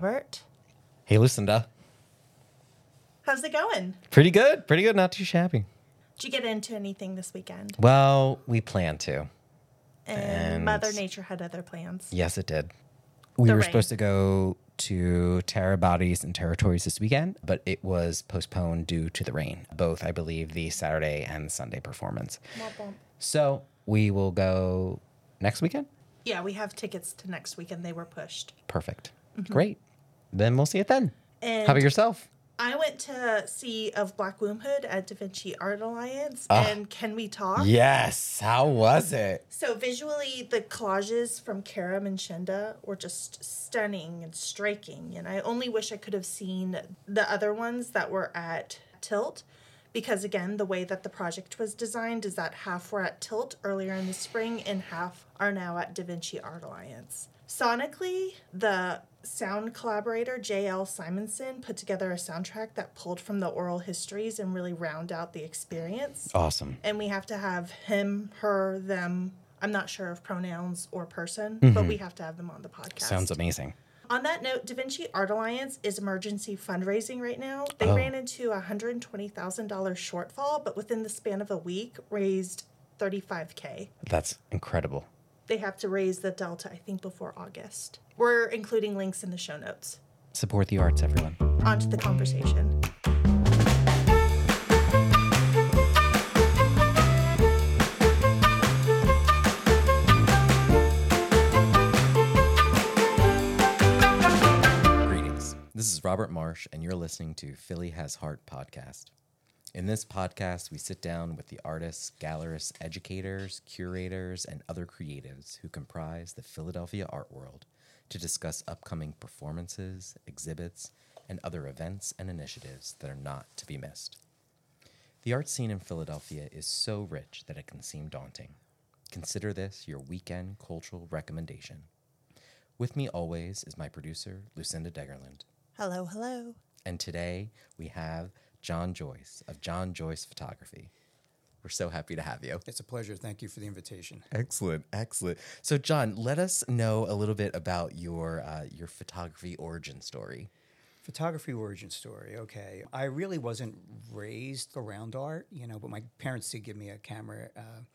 Robert. Hey, Lucinda. How's it going? Pretty good. Pretty good. Not too shabby. Did you get into anything this weekend? Well, we plan to. And Mother Nature had other plans. Yes, it did. We were supposed to go to Terra Bodies and Territories this weekend, but it was postponed due to the rain. Both, I believe, the Saturday and Sunday performance. So we will go next weekend? Yeah, we have tickets to next weekend. They were pushed. Perfect. Great. Then we'll see it then. And how about yourself? I went to see Of Black Wombhood at Da Vinci Art Alliance. And Can We Talk? Yes. How was it? So visually, the collages from Karam and Shenda were just stunning and striking. And I only wish I could have seen the other ones that were at Tilt. Because again, the way that the project was designed is that half were at Tilt earlier in the spring and half are now at Da Vinci Art Alliance. Sonically, the sound collaborator J.L. Simonson put together a soundtrack that pulled from the oral histories and really round out the experience. Awesome. And we have to have him, her, them. I'm not sure of pronouns or person, but we have to have them on the podcast. Sounds amazing. On that note, Da Vinci Art Alliance is emergency fundraising right now. They ran into a $120,000 shortfall, but within the span of a week, raised $35,000. That's incredible. They have to raise the delta, I think, before August. We're including links in the show notes. Support the arts, everyone. On to the conversation. Greetings. This is Robert Marsh, and you're listening to Philly Has Heart podcast. In this podcast, we sit down with the artists, gallerists, educators, curators, and other creatives who comprise the Philadelphia art world to discuss upcoming performances, exhibits, and other events and initiatives that are not to be missed. The art scene in Philadelphia is so rich that it can seem daunting. Consider this your weekend cultural recommendation. With me always is my producer, Lucinda Degerland. Hello, hello. And today we have John Joyce of John Joyce Photography. We're so happy to have you. It's a pleasure. Thank you for the invitation. Excellent, excellent. So, John, let us know a little bit about your photography origin story. Photography origin story. Okay, I really wasn't raised around art, but my parents did give me a camera.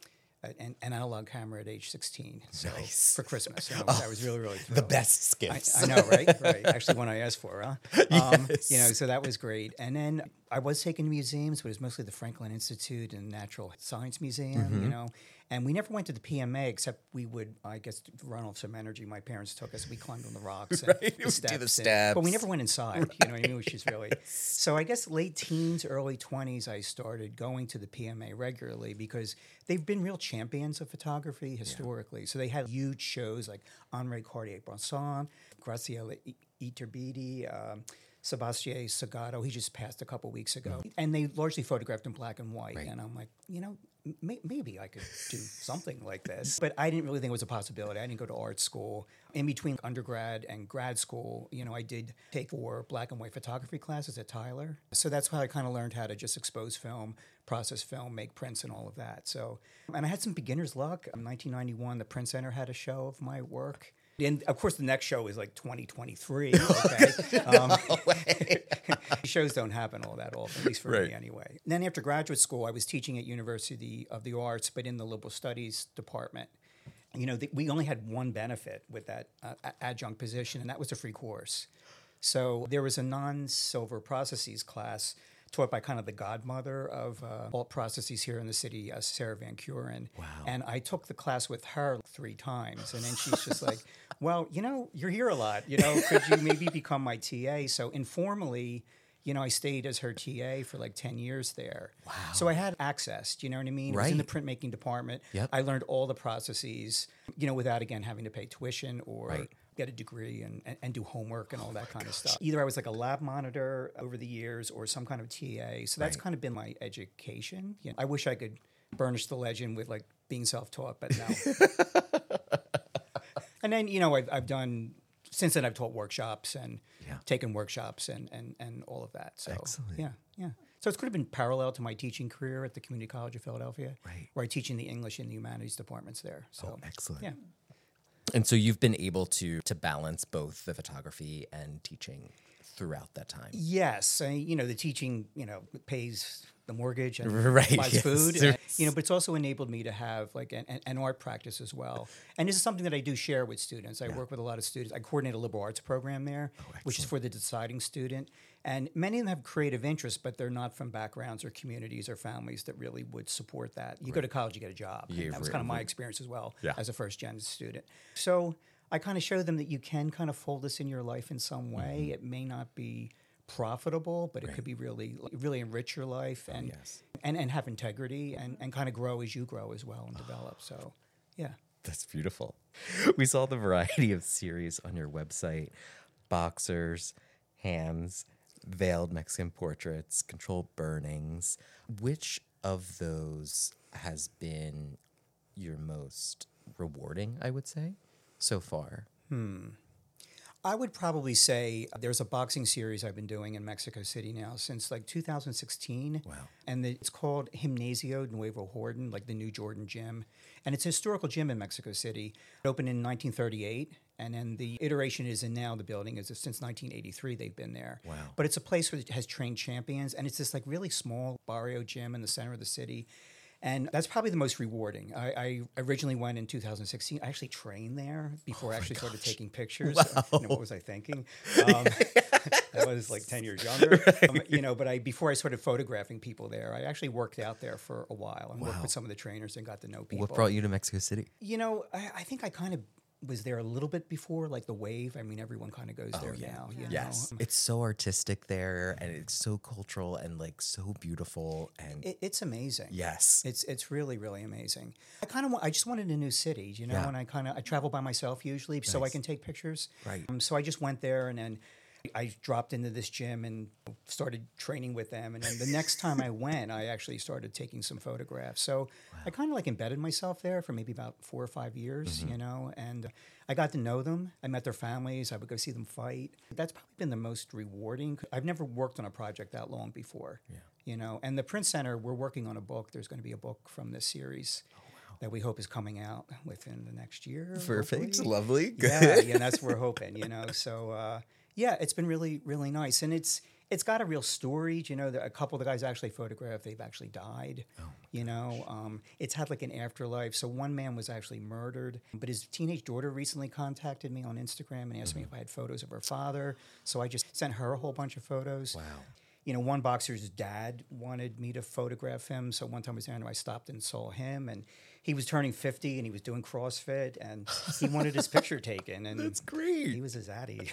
An analog camera at age 16. So Nice. for Christmas. I was really, really thrilled. The best gifts. I know, right? Right. Actually, one I asked for, huh? Yes. So that was great. And then I was taken to museums, but it was mostly the Franklin Institute and Natural Science Museum, And we never went to the PMA, except we would, I guess, to run off some energy. My parents took us. We climbed on the rocks. And Right. the steps. Do the steps. But we never went inside, you know what I mean? Which is really... So I guess late teens, early 20s, I started going to the PMA regularly because they've been real champions of photography historically. Yeah. So they had huge shows like Henri Cartier-Bresson, Graciela Iturbide, Sebastien Sagato. He just passed a couple weeks ago. And they largely photographed in black and white. Right. And I'm like, maybe I could do something like this. But I didn't really think it was a possibility. I didn't go to art school. In between undergrad and grad school, I did take 4 black and white photography classes at Tyler. So that's how I kind of learned how to just expose film, process film, make prints and all of that. So, and I had some beginner's luck. In 1991, the Print Center had a show of my work. And of course, the next show is like 2023. Okay, No way. Shows don't happen all that often, at least for me anyway. And then after graduate school, I was teaching at University of the Arts, but in the liberal studies department. We only had one benefit with that adjunct position, and that was a free course. So there was a non-silver processes class taught by kind of the godmother of alt processes here in the city, Sarah Van Curen. Wow. And I took the class with her 3 times. And then she's just like, well, you're here a lot. Could you maybe become my TA? So informally, I stayed as her TA for like 10 years there. Wow. So I had access, do you know what I mean? Right. I was in the printmaking department. Yep. I learned all the processes, without, again, having to pay tuition or get a degree and do homework and all that kind of stuff. Either I was like a lab monitor over the years or some kind of TA. So that's kind of been my education. I wish I could burnish the legend with like being self-taught, but no. And then, I've done... Since then, I've taught workshops and taken workshops and all of that. So, excellent. Yeah. So it's could have been parallel to my teaching career at the Community College of Philadelphia, Right. where I teach in the English and the humanities departments there. So, excellent. Yeah. And so you've been able to balance both the photography and teaching throughout that time. Yes, the teaching, pays the mortgage and Right, buys yes. food, but it's also enabled me to have like an art practice as well. And this is something that I do share with students. I work with a lot of students. I coordinate a liberal arts program there, which is for the deciding student. And many of them have creative interests, but they're not from backgrounds or communities or families that really would support that. You go to college, you get a job. Yeah, That was kind of my experience as well Yeah. as a first-gen student. So I kind of show them that you can kind of fold this in your life in some way. It may not be profitable, but it could be really, really enrich your life and yes. and have integrity and kind of grow as you grow as well and develop. So, yeah. That's beautiful. We saw the variety of series on your website: boxers, hands, veiled Mexican portraits, controlled burnings. Which of those has been your most rewarding, I would say, so far? I would probably say there's a boxing series I've been doing in Mexico City now since like 2016. Wow. And it's called Gimnasio Nuevo Jordan, like the New Jordan Gym. And it's a historical gym in Mexico City. It opened in 1938. And then the iteration is in now, the building is since 1983 they've been there. Wow. But it's a place where it has trained champions. And it's this like really small barrio gym in the center of the city. And that's probably the most rewarding. I originally went in 2016. I actually trained there before I actually started taking pictures. Wow. What was I thinking? I was like 10 years younger. But before I started photographing people there, I actually worked out there for a while and worked with some of the trainers and got to know people. What brought you to Mexico City? I think I kind of was there a little bit before, like the wave. I mean, everyone kind of goes there now. Yes. It's so artistic there, and it's so cultural and like so beautiful. And It's amazing. yes. It's really, really amazing. I just wanted a new city, Yeah. and I travel by myself usually so I can take pictures. Right. So I just went there and then I dropped into this gym and started training with them. And then the next time I went, I actually started taking some photographs. So I kind of like embedded myself there for maybe about 4 or 5 years, and I got to know them. I met their families. I would go see them fight. That's probably been the most rewarding. I've never worked on a project that long before, and the Print Center, we're working on a book. There's going to be a book from this series. That we hope is coming out within the next year. Perfect. Hopefully. Lovely. Good. Yeah, that's what we're hoping, So, it's been really, really nice. And it's got a real story. A couple of the guys I actually photographed, they've actually died. It's had like an afterlife. So one man was actually murdered, but his teenage daughter recently contacted me on Instagram and asked me if I had photos of her father. So I just sent her a whole bunch of photos. Wow. One boxer's dad wanted me to photograph him. So one time I was there and I stopped and saw him, and he was turning 50 and he was doing CrossFit and he wanted his picture taken. And That's great. He was a zaddy.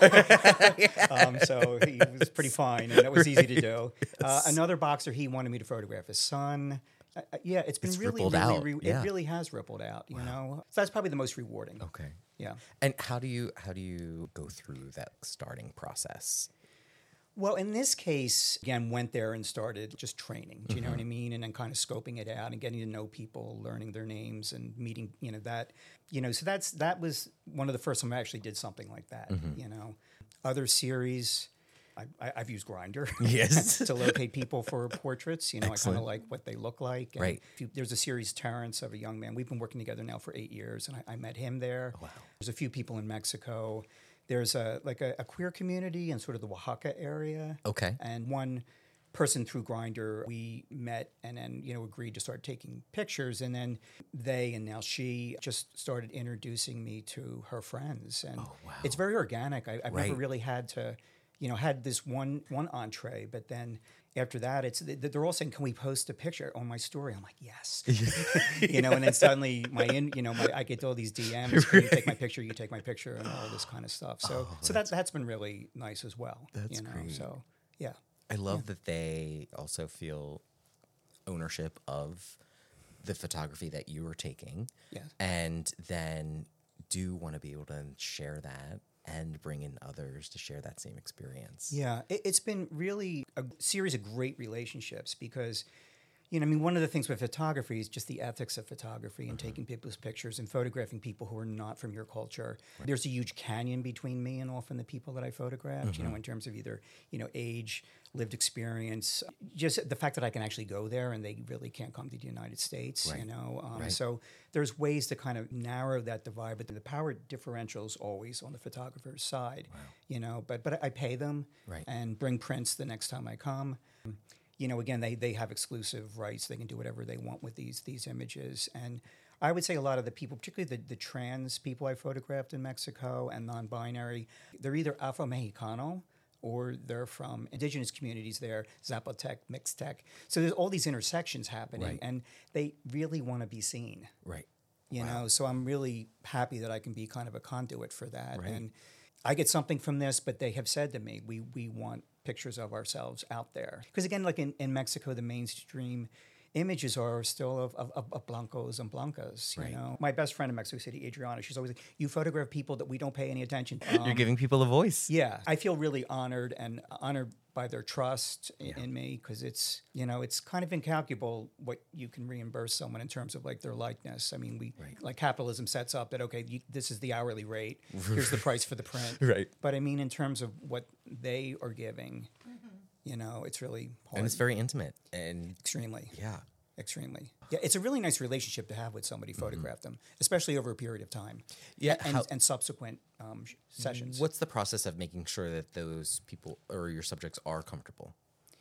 So he was pretty fine and it was easy to do. Another boxer, he wanted me to photograph his son. It's been really, rippled out. Yeah. It really has rippled out, So that's probably the most rewarding. Okay. Yeah. And how do you go through that starting process? Well, in this case, again, went there and started just training. Do you know what I mean? And then kind of scoping it out and getting to know people, learning their names and meeting, that. So that was one of the first time I actually did something like that, Other series, I've used Grindr Yes. to locate people for portraits. I kind of like what they look like. And Right. There's a series, Terrence, of a young man. We've been working together now for 8 years, and I met him there. Oh, wow. There's a few people in Mexico. There's a queer community in sort of the Oaxaca area. Okay. And one person through Grindr, we met and then, agreed to start taking pictures. And then they, and now she, just started introducing me to her friends. And it's very organic. I've never really had to, had this one entree, but then after that, they're all saying, "Can we post a picture on my story?" I'm like, "Yes," and then suddenly I get all these DMs. Can you take my picture? You take my picture, and all this kind of stuff. So that's been really nice as well. That's great. So yeah, I love that they also feel ownership of the photography that you were taking, and then do want to be able to share that and bring in others to share that same experience. Yeah, it's been really a series of great relationships because, You know, I mean, one of the things with photography is just the ethics of photography and taking people's pictures and photographing people who are not from your culture. There's a huge canyon between me and often the people that I photographed, you know, in terms of either, you know, age, lived experience, just the fact that I can actually go there and they really can't come to the United States, you know. So there's ways to kind of narrow that divide, but the power differential is always on the photographer's side, you know. But I pay them and bring prints the next time I come. You know, again, they have exclusive rights. They can do whatever they want with these images. And I would say a lot of the people, particularly the trans people I photographed in Mexico and non-binary, they're either Afro-Mexicano or they're from indigenous communities there, Zapotec, Mixtec. So there's all these intersections happening, and they really want to be seen. You know, so I'm really happy that I can be kind of a conduit for that. And I get something from this, but they have said to me, we want pictures of ourselves out there. Because again, like in Mexico, the mainstream images are still of blancos and blancas, you know. My best friend in Mexico City, Adriana, she's always like, you photograph people that we don't pay any attention to. You're giving people a voice. Yeah. I feel really honored by their trust in me, because it's, you know, it's kind of incalculable what you can reimburse someone in terms of like their likeness. I mean, we like capitalism sets up that, okay, this is the hourly rate. Here's the price for the print. But I mean, in terms of what they are giving, you know, it's really hard. And it's very intimate. And extremely. Yeah. Extremely. Yeah, it's a really nice relationship to have with somebody, photograph them, especially over a period of time. Yeah, and subsequent sessions. What's the process of making sure that those people or your subjects are comfortable?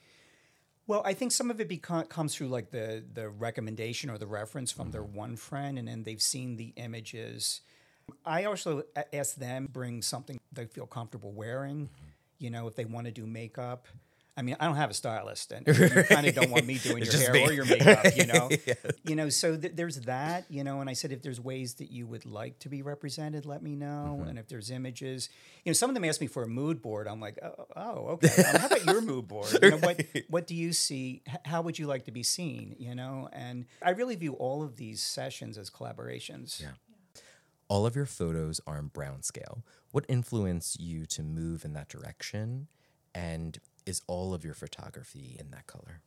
Well, I think some of it comes through like the recommendation or the reference from their one friend, and then they've seen the images. I also ask them bring something they feel comfortable wearing, you know, if they want to do makeup. I mean, I don't have a stylist, and you kind of don't want me doing your hair or your makeup, you know. You know, so there's that, you know. And I said, if there's ways that you would like to be represented, let me know. And if there's images, you know, some of them ask me for a mood board. I'm like, oh okay. How about your mood board? You know, what do you see? How would you like to be seen? You know, and I really view all of these sessions as collaborations. Yeah. All of your photos are in brown scale. What influenced you to move in that direction? And is all of your photography in that color?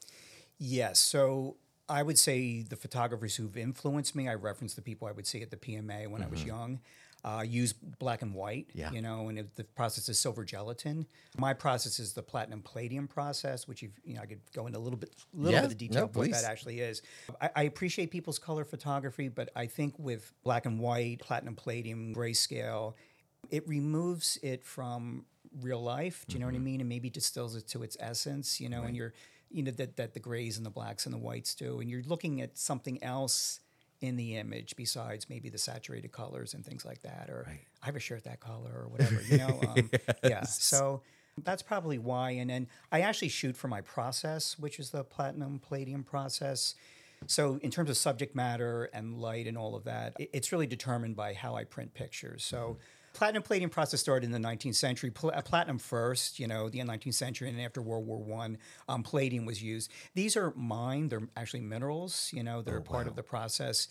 Yes. So I would say the photographers who've influenced me, I reference the people I would see at the PMA when I was young, use black and white, you know, and the process is silver gelatin. My process is the platinum palladium process, which I could go into a little bit of detail of what that actually is. I appreciate people's color photography, but I think with black and white, platinum palladium, grayscale, it removes it from real life, do you know what I mean? And maybe distills it to its essence, you know, and you're, you know, that the grays and the blacks and the whites do. And you're looking at something else in the image besides maybe the saturated colors and things like that. Or I have a shirt that color or whatever, you know? Yeah. So that's probably why. And then I actually shoot for my process, which is the platinum palladium process. So in terms of subject matter and light and all of that, it's really determined by how I print pictures. So platinum palladium process started in the 19th century. Platinum first, you know, the 19th century, and after World War I, palladium was used. These are mined. They're actually minerals, you know, they're part of the process.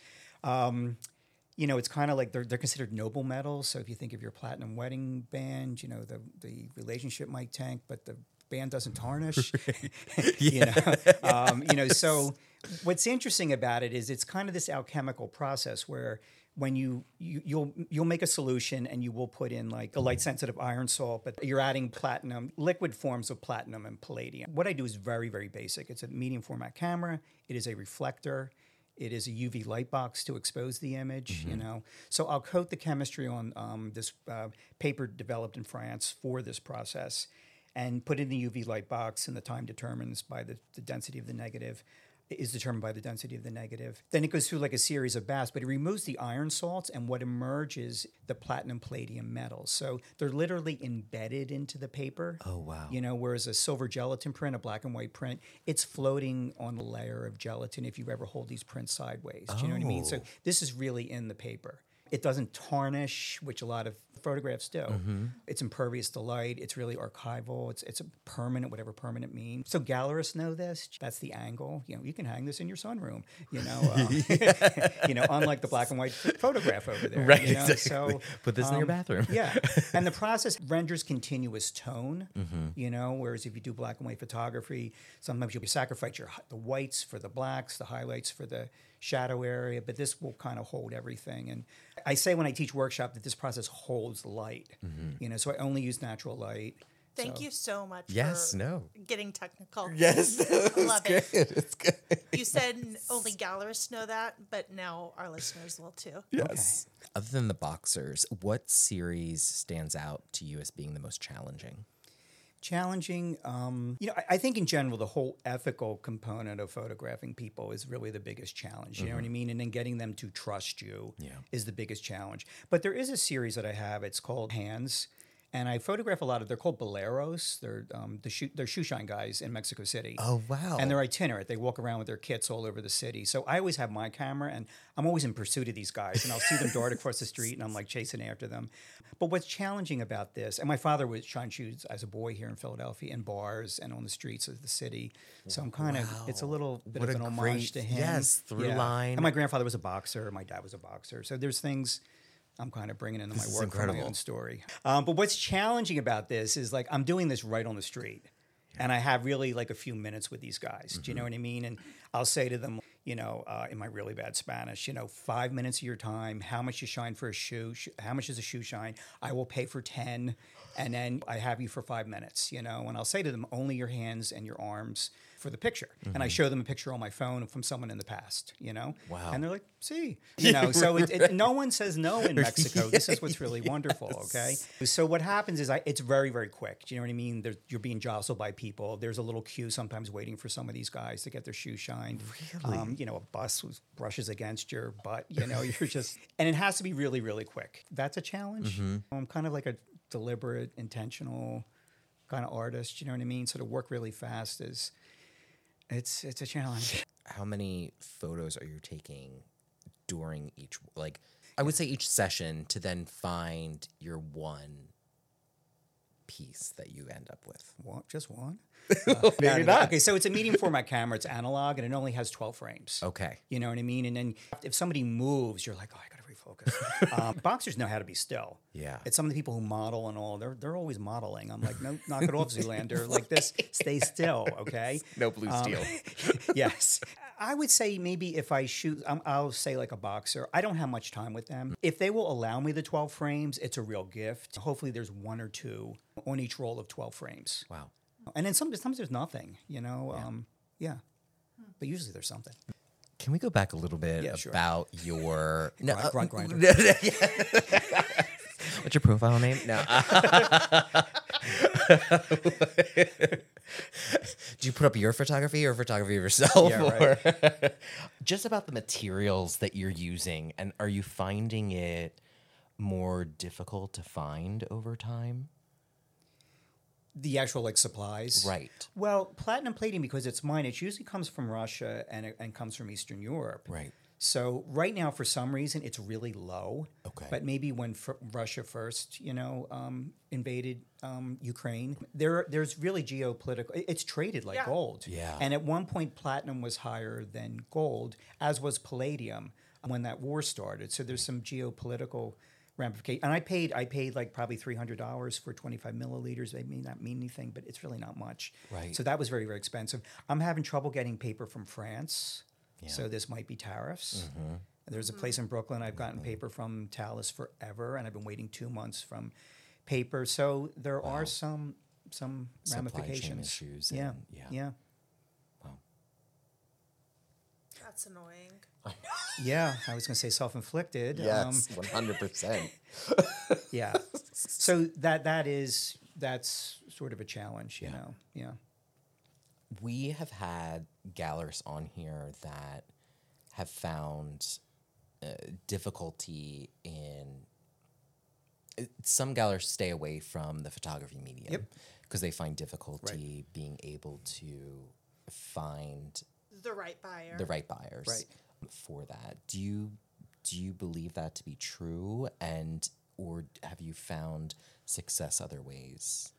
You know, it's kind of like they're considered noble metals. So if you think of your platinum wedding band, you know, the relationship might tank, but the band doesn't tarnish. You know, so what's interesting about it is it's kind of this alchemical process where when you'll make a solution and you will put in like a light sensitive iron salt, but you're adding platinum, liquid forms of platinum and palladium. What I do is very, very basic. It's a medium format camera. It is a reflector. It is a UV light box to expose the image, you know. So I'll coat the chemistry on this paper developed in France for this process and put it in the UV light box, and the time determines by the density of the negative. Is determined by the density of the negative. Then it goes through like a series of baths, but it removes the iron salts, and what emerges the platinum palladium metals. So they're literally embedded into the paper. Oh, wow. You know, whereas a silver gelatin print, a black and white print, it's floating on a layer of gelatin if you ever hold these prints sideways. Do you know what I mean? So this is really in the paper. It doesn't tarnish, which a lot of photographs do. It's impervious to light. It's really archival. It's a permanent, whatever permanent means. So gallerists know this. That's the angle. You can hang this in your sunroom. Unlike the black and white photograph over there. Right. Exactly. So put this in your bathroom. Yeah. And the process renders continuous tone. Whereas if you do black and white photography, sometimes you'll sacrifice the whites for the blacks, the highlights for the shadow area, but this will kind of hold everything. And I say when I teach workshop that this process holds light, so I only use natural light. Thank you so much for getting technical. Yes, I love it. It's good. You said only gallerists know that, but now our listeners will too. Yes. Okay. Other than the boxers, what series stands out to you as being the most challenging? Challenging. I think in general, the whole ethical component of photographing people is really the biggest challenge. You know what I mean? And then getting them to trust you is the biggest challenge. But there is a series that I have. It's called Hands. And I photograph a lot of, they're called boleros. They're they're shoe shine guys in Mexico City. Oh, wow. And they're itinerant. They walk around with their kits all over the city. So I always have my camera, and I'm always in pursuit of these guys. And I'll see them dart across the street, and I'm like chasing after them. But what's challenging about this, and my father would shine shoes as a boy here in Philadelphia in bars and on the streets of the city. So I'm kind of, it's a little bit of an homage to him. Yes, through line. And my grandfather was a boxer. My dad was a boxer. So there's things I'm kind of bringing into my work for my own story. But what's challenging about this is like I'm doing this right on the street. And I have really like a few minutes with these guys. Do you know what I mean? And I'll say to them, in my really bad Spanish, 5 minutes of your time, how much you shine for a shoe, how much is a shoe shine? I will pay for 10. And then I have you for 5 minutes, and I'll say to them, only your hands and your arms for the picture. And I show them a picture on my phone from someone in the past, Wow. And they're like, see, so no one says no in Mexico. This is what's really wonderful, okay? So what happens is it's very, very quick. Do you know what I mean? You're being jostled by people. There's a little queue sometimes waiting for some of these guys to get their shoes shined. Really? A bus brushes against your butt, you're just, and it has to be really, really quick. That's a challenge. I'm kind of like a deliberate, intentional kind of artist, you know what I mean? So to work really fast is, it's a challenge. How many photos are you taking during each, I would say each session to then find your one piece that you end up with? What? Just one? Maybe not. Okay, so it's a medium format camera. It's analog, and it only has 12 frames. Okay. You know what I mean? And then if somebody moves, you're like, oh, I got to refocus. Boxers know how to be still. Yeah. It's some of the people who model and all. They're always modeling. I'm like, no, knock it off, Zoolander. Like this, stay still, okay? No blue steel. Yes. I would say maybe if I shoot, I'll say like a boxer, I don't have much time with them. If they will allow me the 12 frames, it's a real gift. Hopefully there's one or two on each roll of 12 frames. Wow. And then sometimes there's nothing, yeah. But usually there's something. Can we go back a little bit about your... Grunt grinder. What's your profile name? No. Do you put up your photography or photography of yourself? Yeah, right. Just about the materials that you're using, and are you finding it more difficult to find over time? The actual supplies, right? Well, platinum plating, because it's mine, it usually comes from Russia and comes from Eastern Europe, right? So right now, for some reason, it's really low. Okay. But maybe when Russia first, invaded Ukraine, there's really geopolitical. It's traded like gold. Yeah. And at one point, platinum was higher than gold, as was palladium when that war started. So there's some geopolitical ramification. And I paid like probably $300 for 25 milliliters. It may not mean anything, but it's really not much. Right. So that was very, very expensive. I'm having trouble getting paper from France. Yeah. So this might be tariffs. There's a place in Brooklyn I've gotten paper from Talus forever, and I've been waiting 2 months from paper. So there are some ramifications. Supply chain issues. Yeah. Wow. That's annoying. Yeah, I was going to say self-inflicted. Yes, 100%. Yeah. So that's sort of a challenge, you know. Yeah. We have had gallerists on here that have found difficulty in... Some gallerists stay away from the photography medium because they find difficulty being able to find the right buyer. the right buyers for that. Do you Do you believe that to be true? Or have you found success other ways?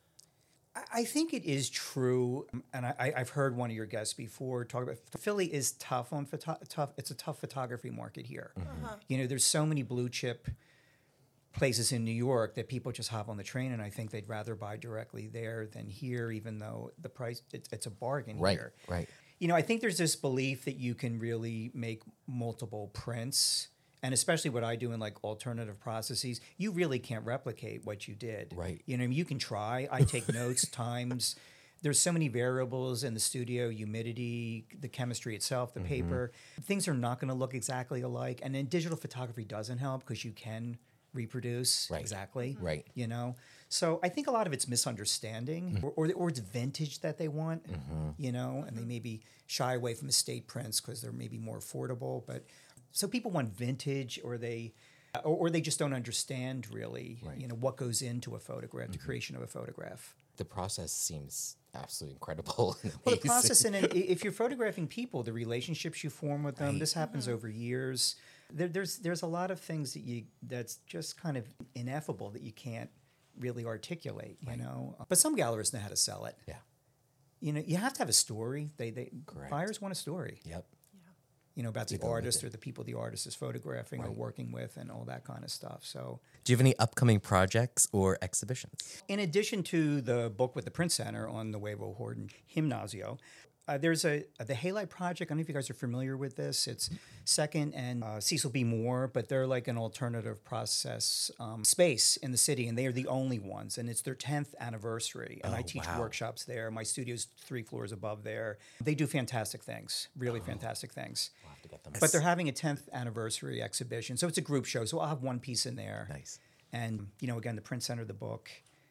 I think it is true, and I've heard one of your guests before talk about Philly is tough on tough. It's a tough photography market here. You know, there's so many blue chip places in New York that people just hop on the train, and I think they'd rather buy directly there than here, even though the price it's a bargain here. Right. You know, I think there's this belief that you can really make multiple prints. And especially what I do in like alternative processes, you really can't replicate what you did. Right. You know, you can try. I take notes, times. There's so many variables in the studio, humidity, the chemistry itself, the paper. Things are not going to look exactly alike. And then digital photography doesn't help because you can reproduce exactly. Right. You know? So I think a lot of it's misunderstanding or it's vintage that they want, you know, and they maybe shy away from estate prints because they're maybe more affordable. But so people want vintage, or they just don't understand really, you know, what goes into a photograph, the creation of a photograph. The process seems absolutely incredible. Well, the process, and if you're photographing people, the relationships you form with them, this happens over years. There's a lot of things that's just kind of ineffable that you can't really articulate, you know. But some gallerists know how to sell it. Yeah. You know, you have to have a story. Correct. Buyers want a story. Yep. You know, about the artist or the people the artist is photographing or working with and all that kind of stuff. So, do you have any upcoming projects or exhibitions? in addition to the book with the Print Center on the Nuevo Horton Gimnasio, there's the Halide Project. I don't know if you guys are familiar with this. It's Second and Cecil B. Moore, but they're like an alternative process space in the city, and they are the only ones. And it's their 10th anniversary, and I teach workshops there. My studio's 3 floors above there. They do fantastic things, really fantastic things. We'll have to get them. But they're having a 10th anniversary exhibition, so it's a group show. So I'll have one piece in there. Nice. And, you know, again, the Print Center, the book.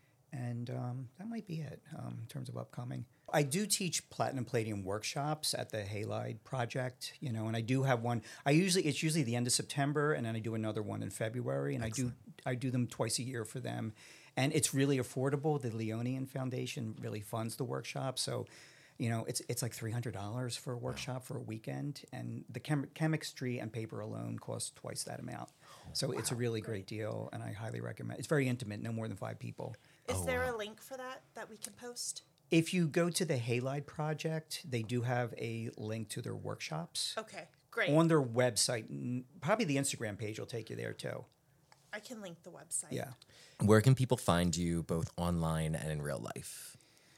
And that might be it in terms of upcoming. I do teach platinum palladium workshops at the Halide Project, you know, and I do have one. It's usually the end of September, and then I do another one in February, and I do them twice a year for them, and it's really affordable. The Leonian Foundation really funds the workshop, so you know it's like $300 for a workshop for a weekend, and the chemistry and paper alone costs twice that amount. So it's a really great deal, and I highly recommend. It's very intimate, no more than 5 people. Is there a link for that we can post? If you go to the Halide Project, they do have a link to their workshops. Okay, great. On their website. Probably the Instagram page will take you there too. I can link the website. Yeah. Where can people find you both online and in real life?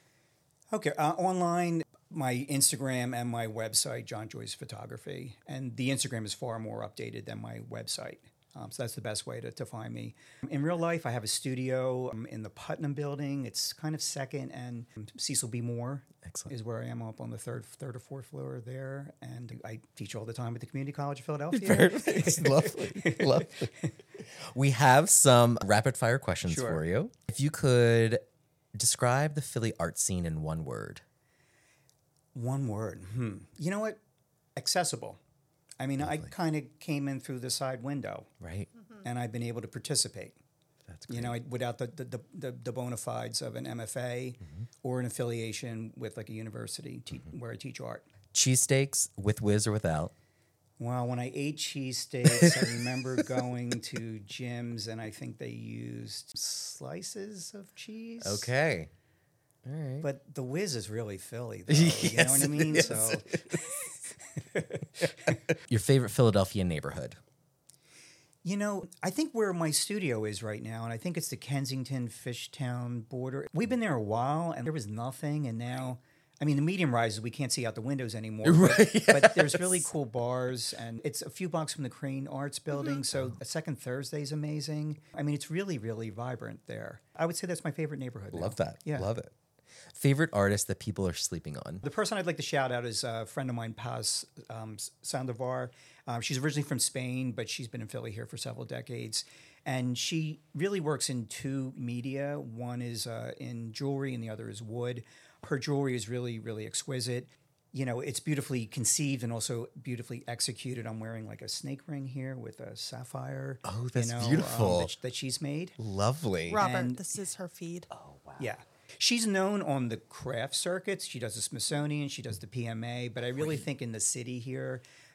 Okay, online, my Instagram and my website, John Joyce Photography. And the Instagram is far more updated than my website. So that's the best way to find me. In real life, I have a studio in the Putnam building. It's kind of Second and Cecil B. Moore. Excellent. Is where I am, up on the third or fourth floor there. And I teach all the time at the Community College of Philadelphia. Perfect. Lovely. We have some rapid fire questions for you. If you could describe the Philly art scene in one word. One word. You know what? Accessible. I mean, I kind of came in through the side window, right? And I've been able to participate. That's great. You know, without the bona fides of an MFA or an affiliation with like a university where I teach art. Cheesesteaks with whiz or without? Well, when I ate cheesesteaks, I remember going to Jim's, and I think they used slices of cheese. Okay. All right. But the whiz is really Philly, though. You know what I mean? So. Your favorite Philadelphia neighborhood? You know, I think where my studio is right now, and I think it's the Kensington Fishtown border. We've been there a while, and there was nothing, and now, I mean, the medium rises, we can't see out the windows anymore. But there's really cool bars, and it's a few blocks from the Crane Arts Building, so a Second Thursday is amazing. I mean, it's really, really vibrant there. I would say that's my favorite neighborhood now. Love that. Yeah. Love it. Favorite artist that people are sleeping on? The person I'd like to shout out is a friend of mine, Paz Sandovar. She's originally from Spain, but she's been in Philly here for several decades. And she really works in 2 media. One is in jewelry and the other is wood. Her jewelry is really, really exquisite. You know, it's beautifully conceived and also beautifully executed. I'm wearing like a snake ring here with a sapphire. Oh, that's beautiful. That she's made. Lovely. Robert, this is her feed. Oh, wow. Yeah. She's known on the craft circuits. She does the Smithsonian, she does the PMA, but I really think in the city here,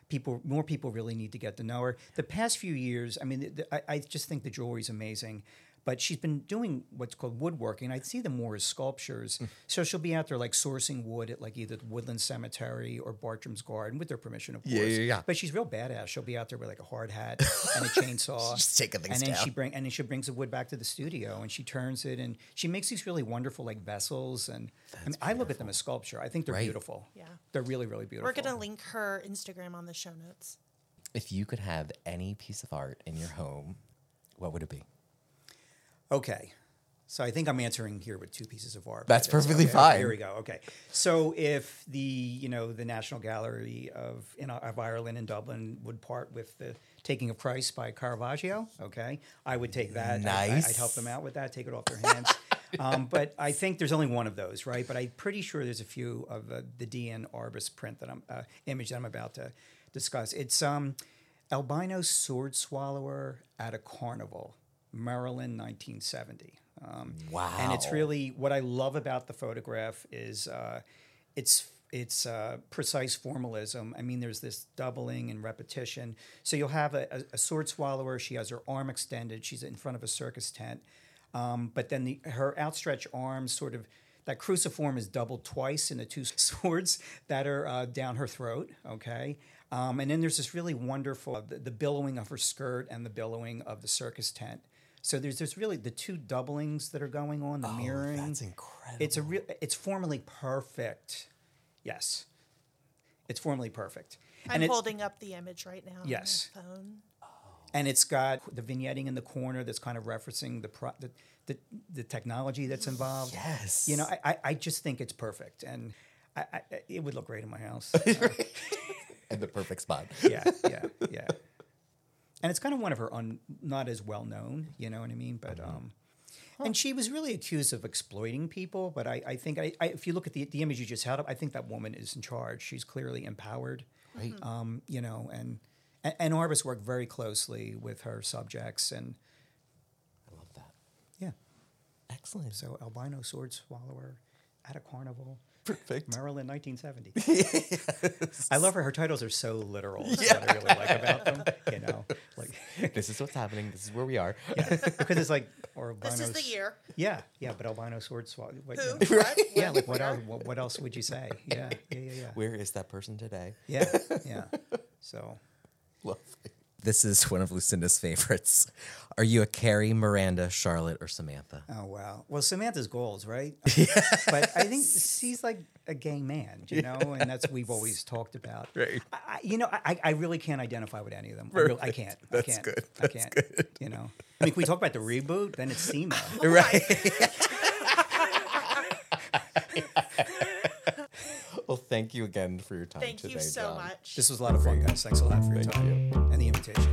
more people really need to get to know her. The past few years, I mean, I just think the jewelry's amazing. But she's been doing what's called woodworking. I see them more as sculptures. So she'll be out there like sourcing wood at like either the Woodland Cemetery or Bartram's Garden with their permission, of course. Yeah. But she's real badass. She'll be out there with like a hard hat and a chainsaw. Just taking things and then down. and then she brings the wood back to the studio and she turns it and she makes these really wonderful like vessels. And I look at them as sculpture. I think they're beautiful. Yeah. They're really, really beautiful. We're going to link her Instagram on the show notes. If you could have any piece of art in your home, what would it be? Okay. So I think I'm answering here with two pieces of art. That's but it's perfectly okay. fine. Here we go. Okay. So if the National Gallery of Ireland in Dublin would part with the Taking of Christ by Caravaggio, okay, I would take that. Nice. I'd help them out with that, take it off their hands. But I think there's only one of those, right? But I'm pretty sure there's a few of the D.N. Arbus print image that I'm about to discuss. It's albino sword swallower at a carnival. Maryland, 1970. Wow. And it's really, what I love about the photograph is it's precise formalism. I mean, there's this doubling and repetition. So you'll have a sword swallower. She has her arm extended. She's in front of a circus tent. But then her outstretched arms sort of, that cruciform is doubled twice in the two swords that are down her throat, okay? And then there's this really wonderful, the billowing of her skirt and the billowing of the circus tent. So there's really the two doublings that are going on, the mirroring. That's incredible. It's formally perfect. Yes. It's formally perfect. I'm holding up the image right now Yes. on my phone. And it's got the vignetting in the corner that's kind of referencing the technology that's involved. Yes. I just think it's perfect. And it would look great in my house. In the perfect spot. Yeah. And it's kind of one of her not as well known, you know what I mean? But and she was really accused of exploiting people. But I think if you look at the image you just had up, I think that woman is in charge. She's clearly empowered. Right. And Arbus worked very closely with her subjects, and I love that. yeah. Excellent. So albino sword swallower at a carnival. Perfect. Maryland, 1970. Yes. I love her. Her titles are so literal. That's what I really like about them. Like This is what's happening. This is where we are. yeah, because it's like albino. This is the year. Yeah, but albino sword swallower. Who? What? Yeah, like Where? what else would you say? Yeah. Where is that person today? Yeah. So Lovely. This is one of Lucinda's favorites. Are you a Carrie, Miranda, Charlotte, or Samantha? oh wow. Well, Samantha's goals, right? But I think she's like a gay man, and that's what we've always talked about. Right. I really can't identify with any of them. I can't. That's I can't. good. I can't. good. I mean, if we talk about the reboot, then it's Sema. Right. Well, thank you again for your time Thank today, you so John. much. This was a lot of fun, guys. Thanks a lot for your Thank time and the invitation.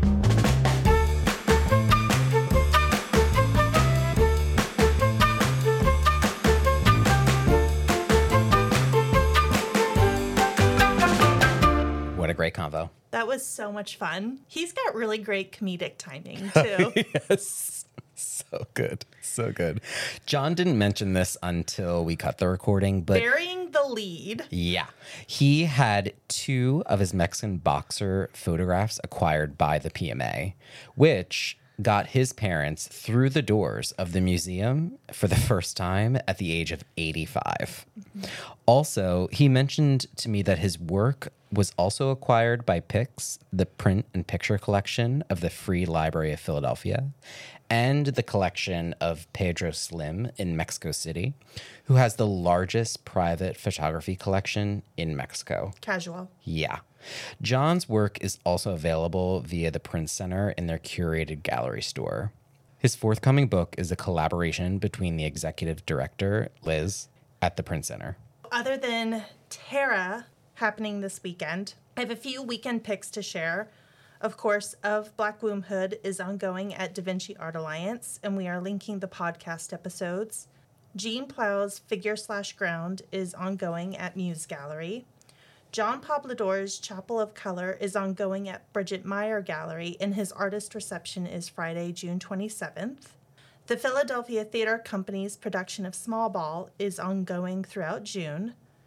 What a great convo. That was so much fun. He's got really great comedic timing, too. Yes. So good. So good. John didn't mention this until we cut the recording, but Burying the lead. yeah, he had 2 of his Mexican boxer photographs acquired by the PMA, which got his parents through the doors of the museum for the first time at the age of 85. Also, he mentioned to me that his work was also acquired by PIX, the print and picture collection of the Free Library of Philadelphia, and the collection of Pedro Slim in Mexico City, who has the largest private photography collection in Mexico. Casual. Yeah. John's work is also available via the Prince Center in their curated gallery store. His forthcoming book is a collaboration between the executive director, Liz, at the Prince Center. Other than Terra happening this weekend, I have a few weekend picks to share. Of course, Of Black Womb Hood is ongoing at Da Vinci Art Alliance, and we are linking the podcast episodes. Jean Plow's Figure/Ground is ongoing at Muse Gallery. John Poblador's Chapel of Color is ongoing at Bridget Meyer Gallery, and his artist reception is Friday, June 27th. The Philadelphia Theater Company's production of Small Ball is ongoing throughout June.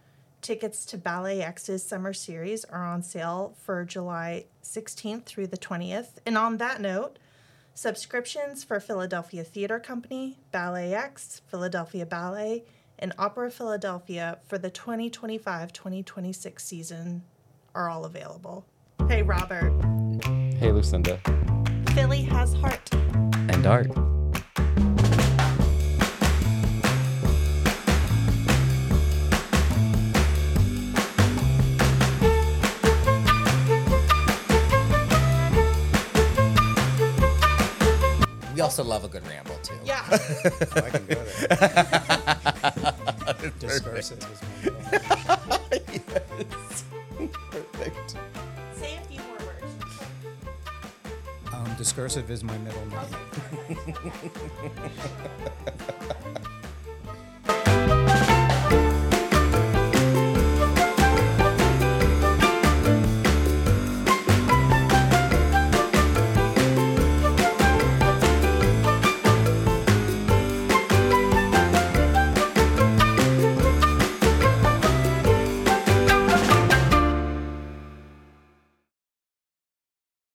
Tickets to Ballet X's summer series are on sale for July 16th through the 20th. And on that note, subscriptions for Philadelphia Theater Company, Ballet X, Philadelphia Ballet, and Opera Philadelphia for the 2025-2026 season are all available. Hey, Robert. Hey, Lucinda. Philly has heart. And art. We also love a good ramble, too. Yeah. Oh, I can go there. Discursive is my middle name. Yes. Perfect. Say a few more words. Discursive is my middle name. Okay.